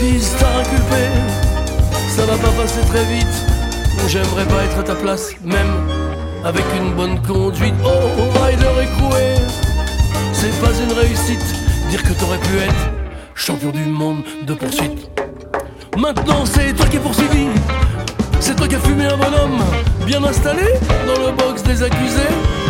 justice t'a inculpé, ça va pas passer très vite. J'aimerais pas être à ta place, même avec une bonne conduite. Oh, rider écroué, c'est pas une réussite. Dire que t'aurais pu être champion du monde de poursuite. Maintenant c'est toi qui es poursuivi, c'est toi qui as fumé un bonhomme bien installé dans le box des accusés.